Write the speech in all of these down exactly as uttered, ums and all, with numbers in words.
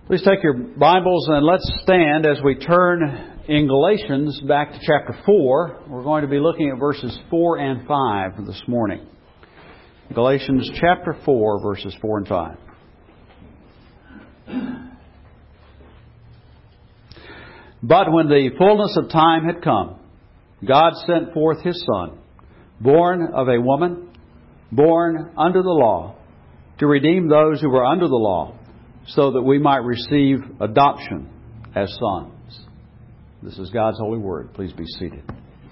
Please take your Bibles and let's stand as we turn in Galatians back to chapter four. We're going to be looking at verses four and five this morning. Galatians chapter four, verses four and five. But when the fullness of time had come, God sent forth His Son, born of a woman, born under the law, to redeem those who were under the law, so that we might receive adoption as sons. This is God's holy word. Please be seated.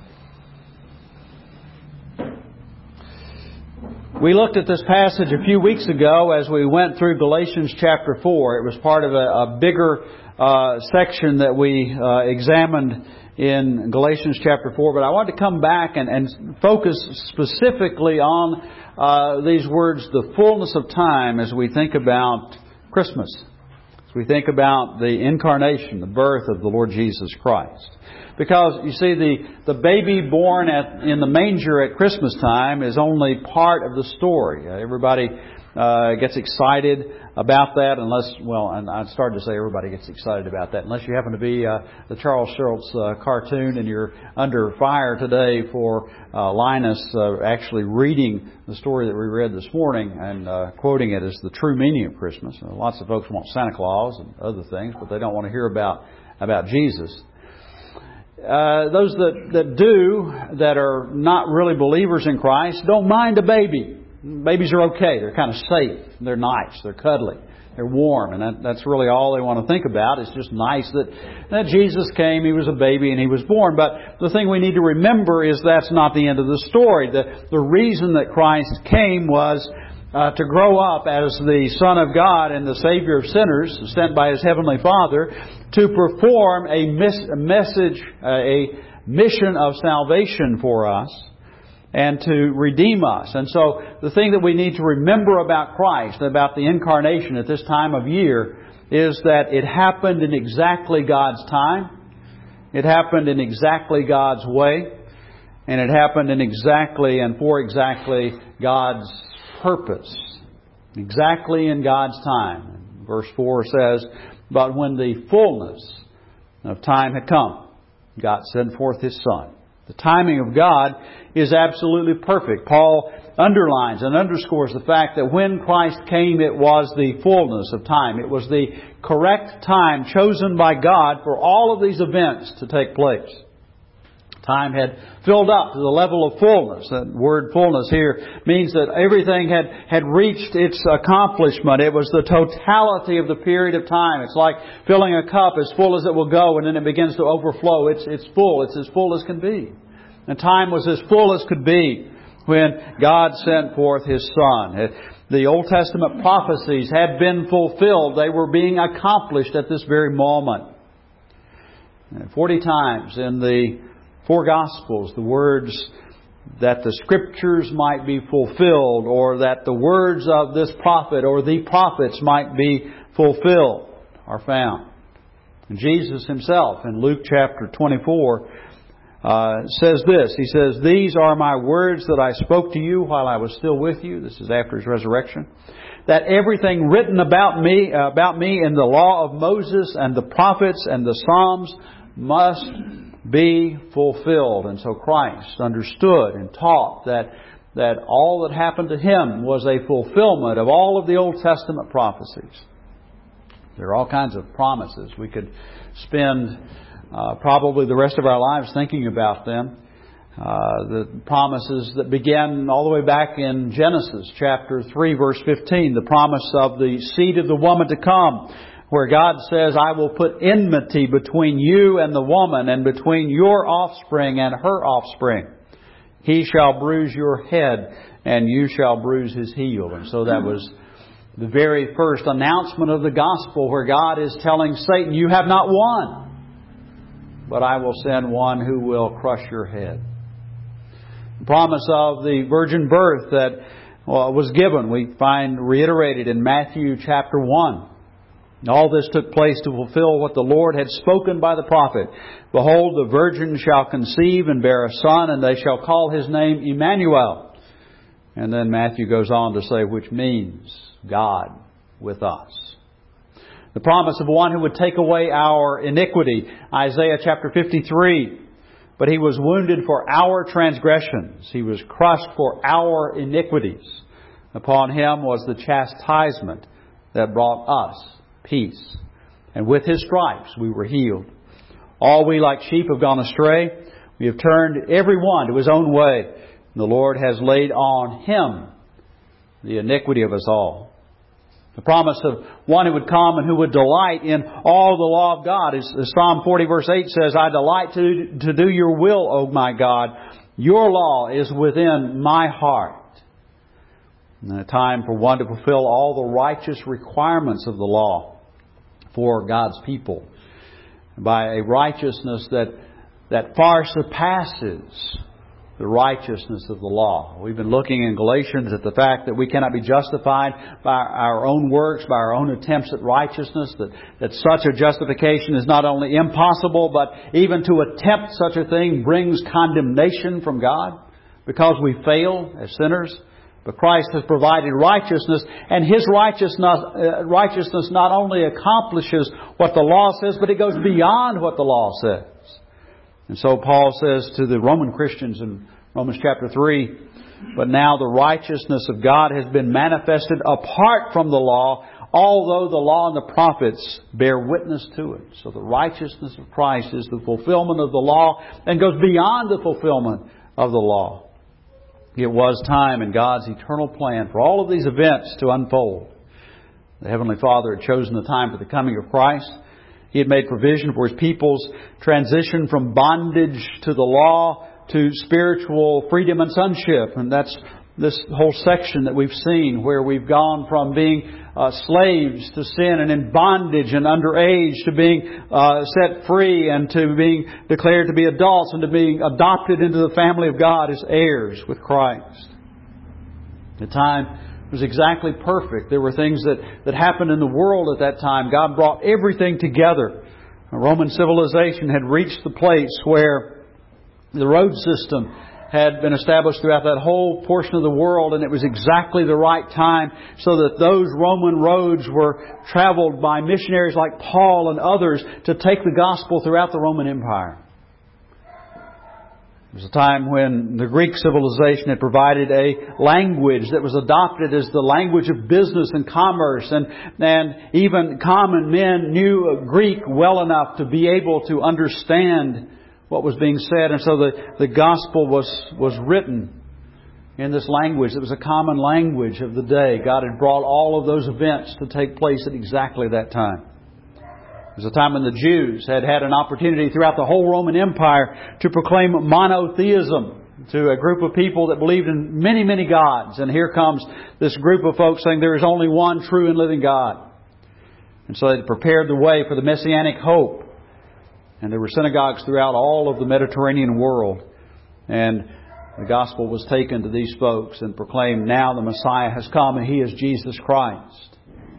We looked at this passage a few weeks ago as we went through Galatians chapter four. It was part of a, a bigger uh, section that we uh, examined in Galatians chapter four. But I wanted to come back and, and focus specifically on uh, these words, the fullness of time, as we think about Christmas. As we think about the incarnation, the birth of the Lord Jesus Christ. Because, you see, the, the baby born at, in the manger at Christmas time is only part of the story. Uh, everybody uh, gets excited about that unless, well, and I started to say everybody gets excited about that, unless you happen to be uh, the Charles Schulz uh, cartoon and you're under fire today for uh, Linus uh, actually reading the story that we read this morning and uh, quoting it as the true meaning of Christmas. Uh, lots of folks want Santa Claus and other things, but they don't want to hear about, about Jesus. Uh, those that, that do, that are not really believers in Christ, don't mind a baby. Babies are okay. They're kind of safe. They're nice. They're cuddly. They're warm. And that, that's really all they want to think about. It's just nice that, that Jesus came, He was a baby, and He was born. But the thing we need to remember is that's not the end of the story. The, the reason that Christ came was uh, to grow up as the Son of God and the Savior of sinners, sent by His Heavenly Father, to perform a, mis- a message, uh, a mission of salvation for us, and to redeem us. And so the thing that we need to remember about Christ, about the incarnation at this time of year, is that it happened in exactly God's time. It happened in exactly God's way. And it happened in exactly and for exactly God's purpose. Exactly in God's time. Verse four says, but when the fullness of time had come, God sent forth His Son. The timing of God is absolutely perfect. Paul underlines and underscores the fact that when Christ came, it was the fullness of time. It was the correct time chosen by God for all of these events to take place. Time had filled up to the level of fullness. That word fullness here means that everything had, had reached its accomplishment. It was the totality of the period of time. It's like filling a cup as full as it will go, and then it begins to overflow. It's, it's full. It's as full as can be. And time was as full as could be when God sent forth His Son. The Old Testament prophecies had been fulfilled. They were being accomplished at this very moment. Forty times in the Four Gospels, the words that the Scriptures might be fulfilled, or that the words of this prophet or the prophets might be fulfilled, are found. And Jesus Himself in Luke chapter twenty-four uh, says this. He says, these are my words that I spoke to you while I was still with you. This is after His resurrection. That everything written about me, uh, about me in the law of Moses and the prophets and the Psalms must be fulfilled. And so Christ understood and taught that that all that happened to Him was a fulfillment of all of the Old Testament prophecies. There are all kinds of promises. We could spend uh, probably the rest of our lives thinking about them. Uh, the promises that began all the way back in Genesis chapter three, verse fifteen. The promise of the seed of the woman to come, where God says, I will put enmity between you and the woman, and between your offspring and her offspring. He shall bruise your head, and you shall bruise his heel. And so that was the very first announcement of the gospel, where God is telling Satan, you have not won, but I will send one who will crush your head. The promise of the virgin birth that well, was given, we find reiterated in Matthew chapter one. All this took place to fulfill what the Lord had spoken by the prophet. Behold, the virgin shall conceive and bear a son, and they shall call his name Emmanuel. And then Matthew goes on to say, which means God with us. The promise of one who would take away our iniquity. Isaiah chapter fifty-three. But He was wounded for our transgressions. He was crushed for our iniquities. Upon Him was the chastisement that brought us peace. And with His stripes we were healed. All we like sheep have gone astray. We have turned every one to his own way. And the Lord has laid on Him the iniquity of us all. The promise of one who would come and who would delight in all the law of God. As Psalm forty verse eight says, I delight to, to do your will, O my God. Your law is within my heart. And a time for one to fulfill all the righteous requirements of the law for God's people by a righteousness that, that far surpasses the righteousness of the law. We've been looking in Galatians at the fact that we cannot be justified by our own works, by our own attempts at righteousness, that, that such a justification is not only impossible, but even to attempt such a thing brings condemnation from God because we fail as sinners. But Christ has provided righteousness, and His righteousness, uh, righteousness not only accomplishes what the law says, but it goes beyond what the law says. And so Paul says to the Roman Christians in Romans chapter three, but now the righteousness of God has been manifested apart from the law, although the law and the prophets bear witness to it. So the righteousness of Christ is the fulfillment of the law and goes beyond the fulfillment of the law. It was time in God's eternal plan for all of these events to unfold. The Heavenly Father had chosen the time for the coming of Christ. He had made provision for His people's transition from bondage to the law to spiritual freedom and sonship. And that's this whole section that we've seen where we've gone from being uh, slaves to sin and in bondage and underage to being uh, set free and to being declared to be adults and to being adopted into the family of God as heirs with Christ. The time was exactly perfect. There were things that, that happened in the world at that time. God brought everything together. Roman civilization had reached the place where the road system had been established throughout that whole portion of the world, and it was exactly the right time so that those Roman roads were traveled by missionaries like Paul and others to take the gospel throughout the Roman Empire. It was a time when the Greek civilization had provided a language that was adopted as the language of business and commerce, and, and even common men knew Greek well enough to be able to understand what was being said. And so the, the gospel was, was written in this language. It was a common language of the day. God had brought all of those events to take place at exactly that time. It was a time when the Jews had had an opportunity throughout the whole Roman Empire to proclaim monotheism to a group of people that believed in many, many gods. And here comes this group of folks saying there is only one true and living God. And so they prepared the way for the Messianic hope. And there were synagogues throughout all of the Mediterranean world. And the gospel was taken to these folks and proclaimed, now the Messiah has come and He is Jesus Christ.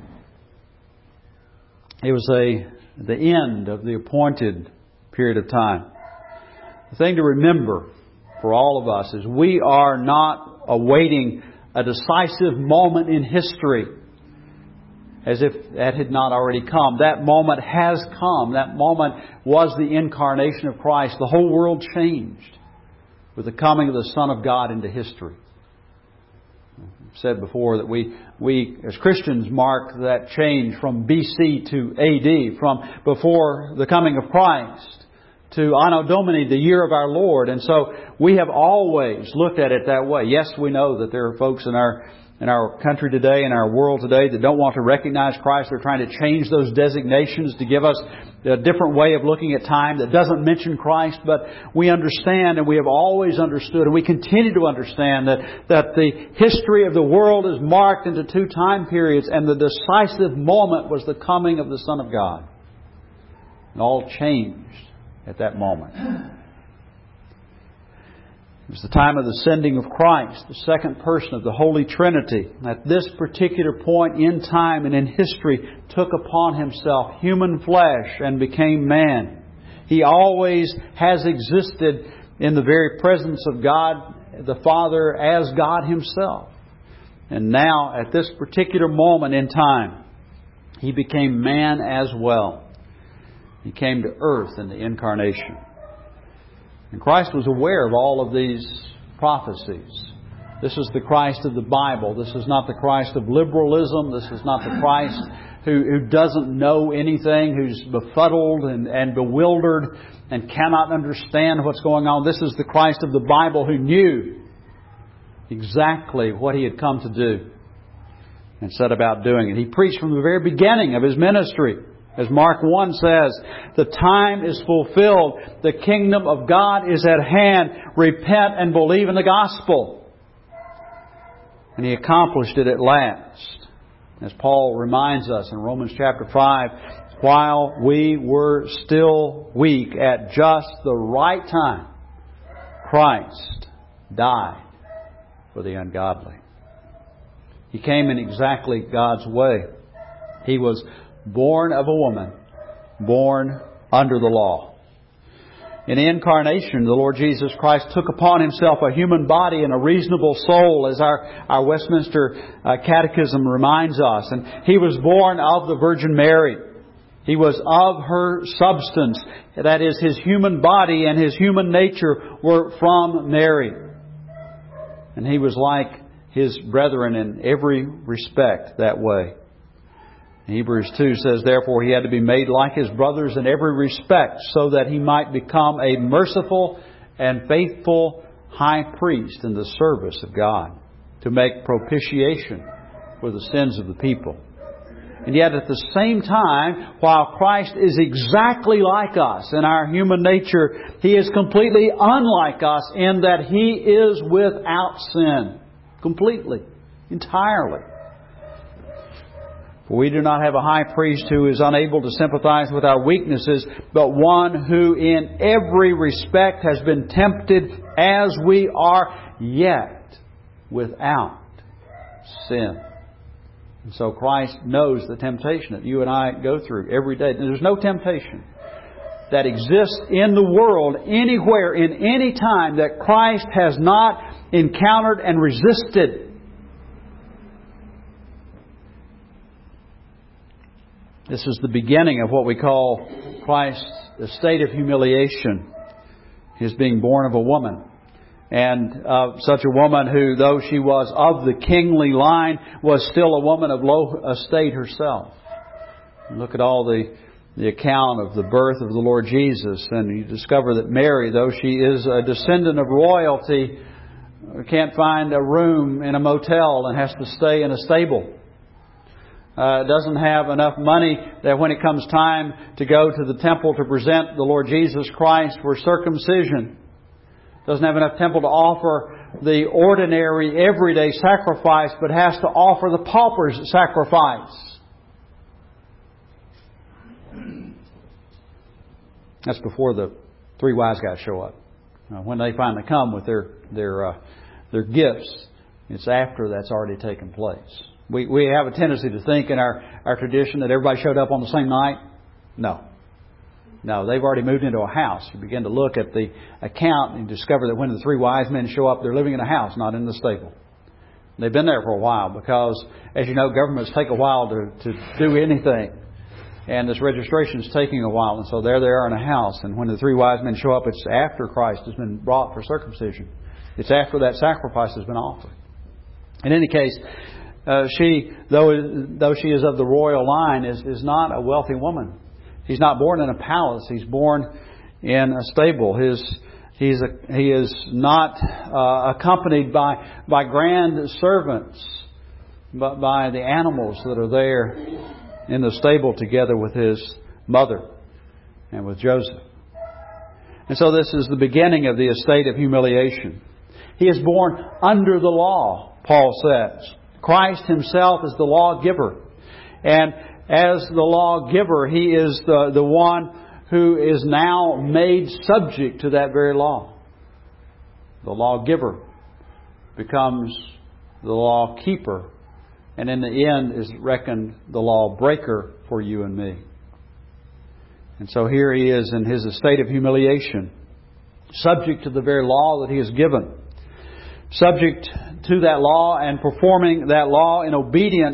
It was a the end of the appointed period of time. The thing to remember for all of us is we are not awaiting a decisive moment in history as if that had not already come. That moment has come. That moment was the incarnation of Christ. The whole world changed with the coming of the Son of God into history. I've said before that we, we as Christians mark that change from B C to A D, from before the coming of Christ to Anno Domini, the year of our Lord. And so we have always looked at it that way. Yes, we know that there are folks in our in our country today, in our world today, that don't want to recognize Christ. They're trying to change those designations to give us a different way of looking at time that doesn't mention Christ. But we understand, and we have always understood, and we continue to understand that, that the history of the world is marked into two time periods, and the decisive moment was the coming of the Son of God. And all changed at that moment. It was the time of the sending of Christ, the second person of the Holy Trinity. At this particular point in time and in history, took upon Himself human flesh and became man. He always has existed in the very presence of God the Father as God Himself. And now, at this particular moment in time, He became man as well. He came to earth in the incarnation. And Christ was aware of all of these prophecies. This is the Christ of the Bible. This is not the Christ of liberalism. This is not the Christ who, who doesn't know anything, who's befuddled and, and bewildered and cannot understand what's going on. This is the Christ of the Bible who knew exactly what He had come to do and set about doing it. He preached from the very beginning of His ministry. As Mark one says, the time is fulfilled. The kingdom of God is at hand. Repent and believe in the gospel. And He accomplished it at last. As Paul reminds us in Romans chapter five, while we were still weak, at just the right time, Christ died for the ungodly. He came in exactly God's way. He was born of a woman, born under the law. In the incarnation, the Lord Jesus Christ took upon Himself a human body and a reasonable soul, as our, our Westminster uh, Catechism reminds us. And He was born of the Virgin Mary. He was of her substance. That is, His human body and His human nature were from Mary. And He was like His brethren in every respect that way. Hebrews two says, therefore He had to be made like His brothers in every respect, so that He might become a merciful and faithful high priest in the service of God, to make propitiation for the sins of the people. And yet at the same time, while Christ is exactly like us in our human nature, He is completely unlike us in that He is without sin. Completely. Entirely. For we do not have a high priest who is unable to sympathize with our weaknesses, but one who in every respect has been tempted as we are, yet without sin. And so Christ knows the temptation that you and I go through every day. There's no temptation that exists in the world, anywhere, in any time, that Christ has not encountered and resisted. This is the beginning of what we call Christ's state of humiliation. His being born of a woman. And uh, such a woman who, though she was of the kingly line, was still a woman of low estate herself. Look at all the, the account of the birth of the Lord Jesus, and you discover that Mary, though she is a descendant of royalty, can't find a room in a motel and has to stay in a stable. Uh, doesn't have enough money that when it comes time to go to the temple to present the Lord Jesus Christ for circumcision, doesn't have enough temple to offer the ordinary, everyday sacrifice, but has to offer the pauper's sacrifice. That's before the three wise guys show up. Uh, when they finally come with their their uh, their gifts, it's after that's already taken place. We we have a tendency to think in our, our tradition that everybody showed up on the same night. No. No, they've already moved into a house. You begin to look at the account and discover that when the three wise men show up, they're living in a house, not in the stable. They've been there for a while because, as you know, governments take a while to, to do anything. And this registration is taking a while. And so there they are in a house. And when the three wise men show up, it's after Christ has been brought for circumcision. It's after that sacrifice has been offered. In any case, Uh, she, though though she is of the royal line, is, is not a wealthy woman. He's not born in a palace. He's born in a stable. His he's a, he is not uh, accompanied by by grand servants, but by the animals that are there in the stable together with his mother and with Joseph. And so this is the beginning of the estate of humiliation. He is born under the law, Paul says. Christ Himself is the lawgiver. And as the lawgiver, He is the, the one who is now made subject to that very law. The lawgiver becomes the lawkeeper, and in the end is reckoned the lawbreaker for you and me. And so here He is in His estate of humiliation, subject to the very law that He has given. Subject to that law and performing that law in obedience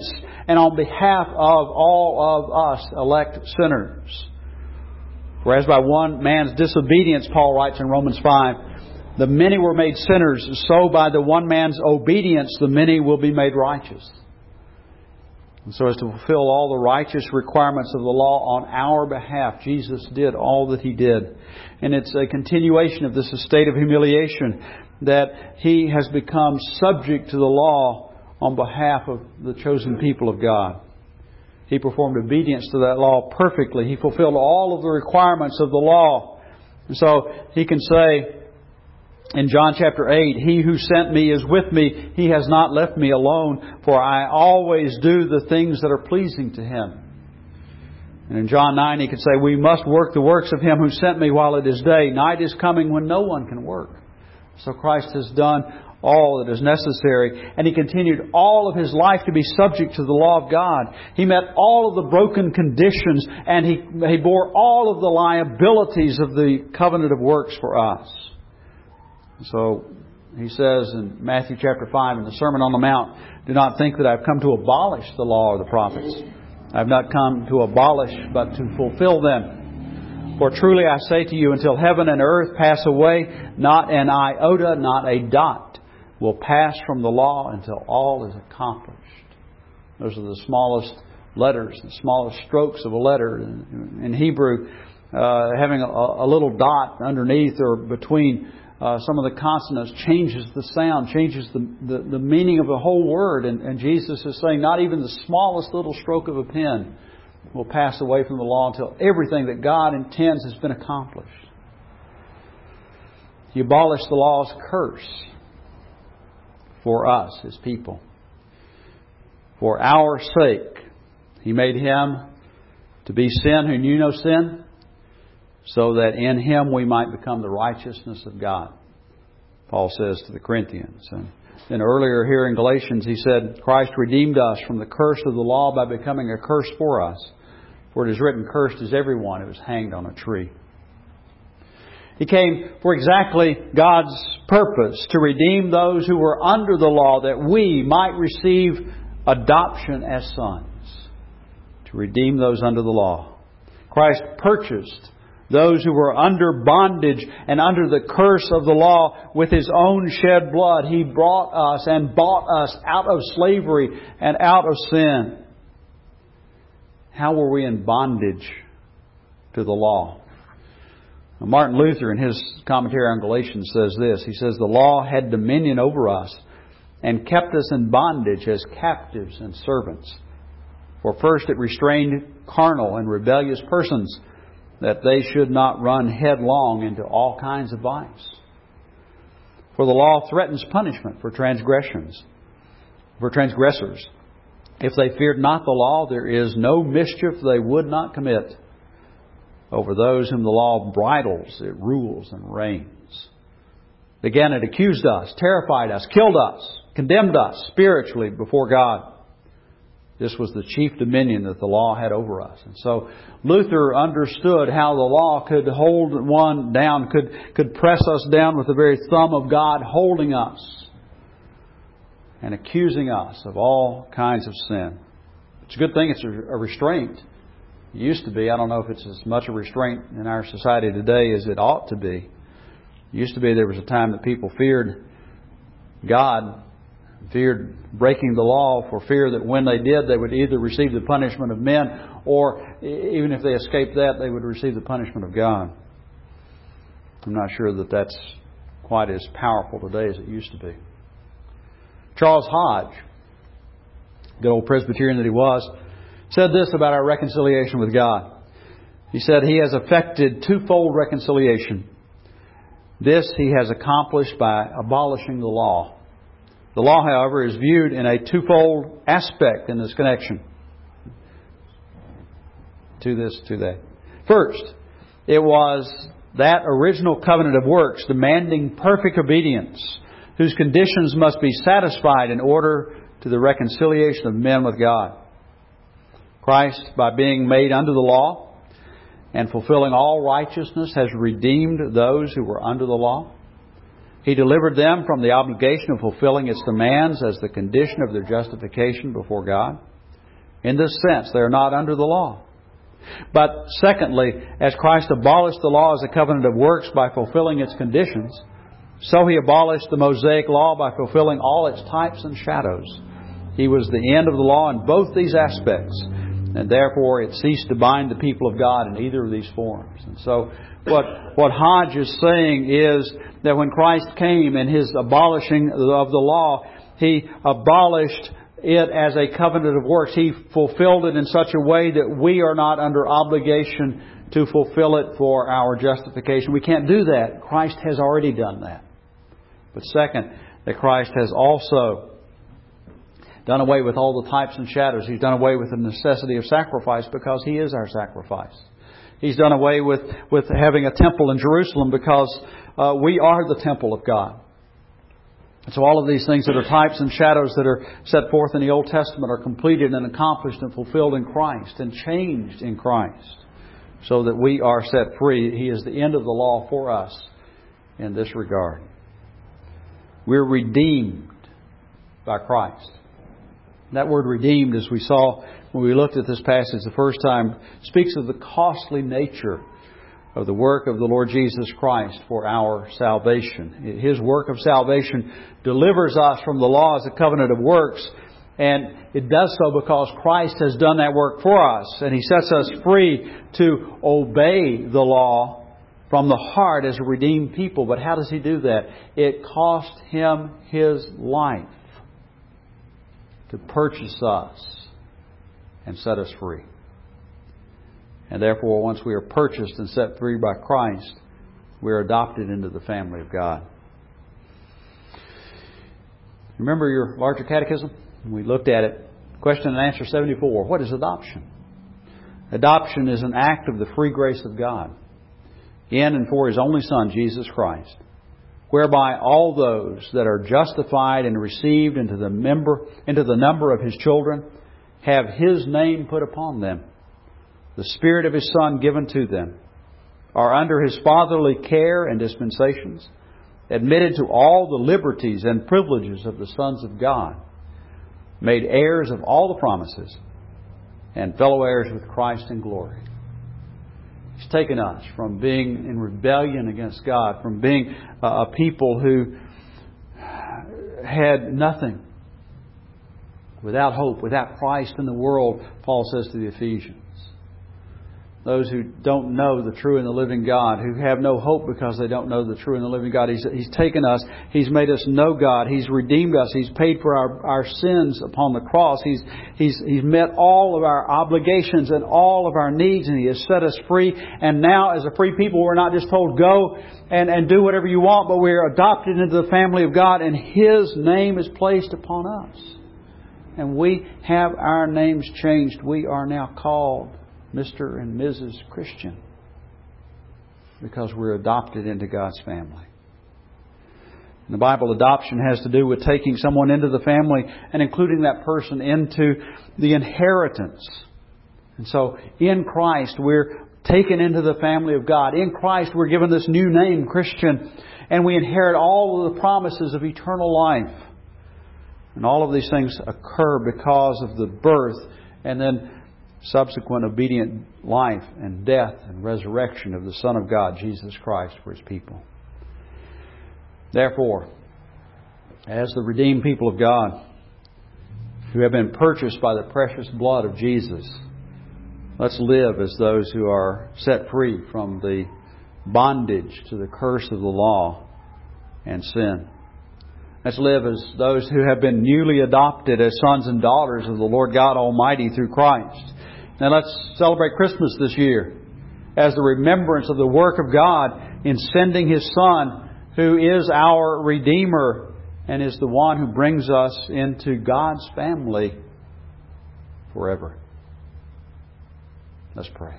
and on behalf of all of us elect sinners. Whereas by one man's disobedience, Paul writes in Romans five, the many were made sinners, so by the one man's obedience the many will be made righteous. And so as to fulfill all the righteous requirements of the law on our behalf, Jesus did all that He did. And it's a continuation of this state of humiliation that He has become subject to the law on behalf of the chosen people of God. He performed obedience to that law perfectly. He fulfilled all of the requirements of the law. And so He can say in John chapter eight, He who sent me is with me. He has not left me alone, for I always do the things that are pleasing to Him. And in John nine, He could say, we must work the works of Him who sent me while it is day. Night is coming when no one can work. So Christ has done all that is necessary. And He continued all of His life to be subject to the law of God. He met all of the broken conditions, and He, he bore all of the liabilities of the covenant of works for us. So He says in Matthew chapter five in the Sermon on the Mount, do not think that I have come to abolish the law or the prophets. I have not come to abolish, but to fulfill them. For truly I say to you, until heaven and earth pass away, not an iota, not a dot will pass from the law until all is accomplished. Those are the smallest letters, the smallest strokes of a letter. In Hebrew, uh, having a, a little dot underneath or between Uh, some of the consonants changes the sound, changes the, the, the meaning of the whole word. And, and Jesus is saying not even the smallest little stroke of a pen will pass away from the law until everything that God intends has been accomplished. He abolished the law's curse for us, His people. For our sake, He made Him to be sin who knew no sin, so that in Him we might become the righteousness of God, Paul says to the Corinthians. And then earlier here in Galatians, he said, Christ redeemed us from the curse of the law by becoming a curse for us. For it is written, cursed is everyone who is hanged on a tree. He came for exactly God's purpose, to redeem those who were under the law, that we might receive adoption as sons. To redeem those under the law. Christ purchased those who were under bondage and under the curse of the law with His own shed blood. He brought us and bought us out of slavery and out of sin. How were we in bondage to the law? Now, Martin Luther, in his commentary on Galatians, says this. He says, the law had dominion over us and kept us in bondage as captives and servants. For first it restrained carnal and rebellious persons, that they should not run headlong into all kinds of vice. For the law threatens punishment for transgressions, for transgressors. If they feared not the law, there is no mischief they would not commit. Over those whom the law bridles, it rules and reigns. Again, it accused us, terrified us, killed us, condemned us spiritually before God. This was the chief dominion that the law had over us. And so Luther understood how the law could hold one down, could, could press us down with the very thumb of God holding us and accusing us of all kinds of sin. It's a good thing it's a, a restraint. It used to be. I don't know if it's as much a restraint in our society today as it ought to be. It used to be there was a time that people feared God, feared breaking the law for fear that when they did, they would either receive the punishment of men, or even if they escaped that, they would receive the punishment of God. I'm not sure that that's quite as powerful today as it used to be. Charles Hodge, good old Presbyterian that he was, said this about our reconciliation with God. He said, He has effected twofold reconciliation. This He has accomplished by abolishing the law. The law, however, is viewed in a twofold aspect in this connection. To this, to that. First, it was that original covenant of works demanding perfect obedience, whose conditions must be satisfied in order to the reconciliation of men with God. Christ, by being made under the law and fulfilling all righteousness, has redeemed those who were under the law. He delivered them from the obligation of fulfilling its demands as the condition of their justification before God. In this sense, they are not under the law. But secondly, as Christ abolished the law as a covenant of works by fulfilling its conditions, so He abolished the Mosaic law by fulfilling all its types and shadows. He was the end of the law in both these aspects, and therefore it ceased to bind the people of God in either of these forms. And so what, what Hodge is saying is that when Christ came in His abolishing of the law, He abolished it as a covenant of works. He fulfilled it in such a way that we are not under obligation to fulfill it for our justification. We can't do that. Christ has already done that. But second, that Christ has also done away with all the types and shadows. He's done away with the necessity of sacrifice because He is our sacrifice. He's done away with, with having a temple in Jerusalem because uh, we are the temple of God. So all of these things that are types and shadows that are set forth in the Old Testament are completed and accomplished and fulfilled in Christ and changed in Christ so that we are set free. He is the end of the law for us in this regard. We're redeemed by Christ. That word redeemed, as we saw when we looked at this passage the first time, speaks of the costly nature of the work of the Lord Jesus Christ for our salvation. His work of salvation delivers us from the law as a covenant of works, and it does so because Christ has done that work for us, and He sets us free to obey the law from the heart as a redeemed people. But how does He do that? It cost Him His life to purchase us and set us free. And therefore, once we are purchased and set free by Christ, we are adopted into the family of God. Remember your larger catechism? We looked at it. Question and answer seventy-four. What is adoption? Adoption is an act of the free grace of God in and for His only Son, Jesus Christ, whereby all those that are justified and received into the member, into the number of His children have His name put upon them, the Spirit of His Son given to them, are under His fatherly care and dispensations, admitted to all the liberties and privileges of the sons of God, made heirs of all the promises, and fellow heirs with Christ in glory. He's taken us from being in rebellion against God, from being a people who had nothing, without hope, without Christ in the world, Paul says to the Ephesians. Those who don't know the true and the living God, who have no hope because they don't know the true and the living God. He's, he's taken us. He's made us know God. He's redeemed us. He's paid for our, our sins upon the cross. He's, he's, he's met all of our obligations and all of our needs, and He has set us free. And now, as a free people, we're not just told, go and, and do whatever you want, but we're adopted into the family of God, and His name is placed upon us. And we have our names changed. We are now called Mister and Missus Christian because we're adopted into God's family. In the Bible, adoption has to do with taking someone into the family and including that person into the inheritance. And so in Christ, we're taken into the family of God. In Christ, we're given this new name, Christian, and we inherit all of the promises of eternal life. And all of these things occur because of the birth and then subsequent obedient life and death and resurrection of the Son of God, Jesus Christ, for His people. Therefore, as the redeemed people of God who have been purchased by the precious blood of Jesus, let's live as those who are set free from the bondage to the curse of the law and sin. Let's live as those who have been newly adopted as sons and daughters of the Lord God Almighty through Christ. Now let's celebrate Christmas this year as the remembrance of the work of God in sending His Son, who is our Redeemer and is the one who brings us into God's family forever. Let's pray.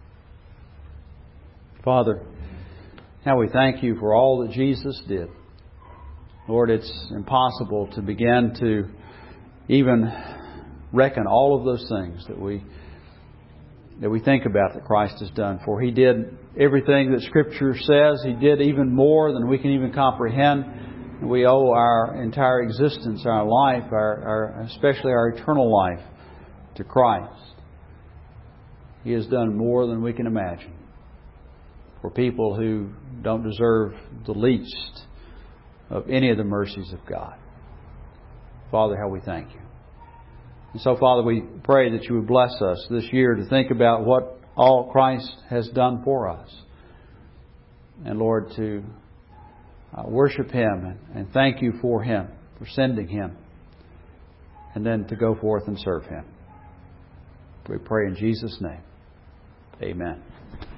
Father, now we thank You for all that Jesus did. Lord, it's impossible to begin to even reckon all of those things that we that we think about that Christ has done. For He did everything that Scripture says. He did even more than we can even comprehend. We owe our entire existence, our life, our, our especially our eternal life, to Christ, He has done more than we can imagine for people who don't deserve the least of any of the mercies of God. Father, how we thank You. And so, Father, we pray that You would bless us this year to think about what all Christ has done for us. And Lord, to uh, worship Him and, and thank You for Him, for sending Him. And then to go forth and serve Him. We pray in Jesus' name. Amen.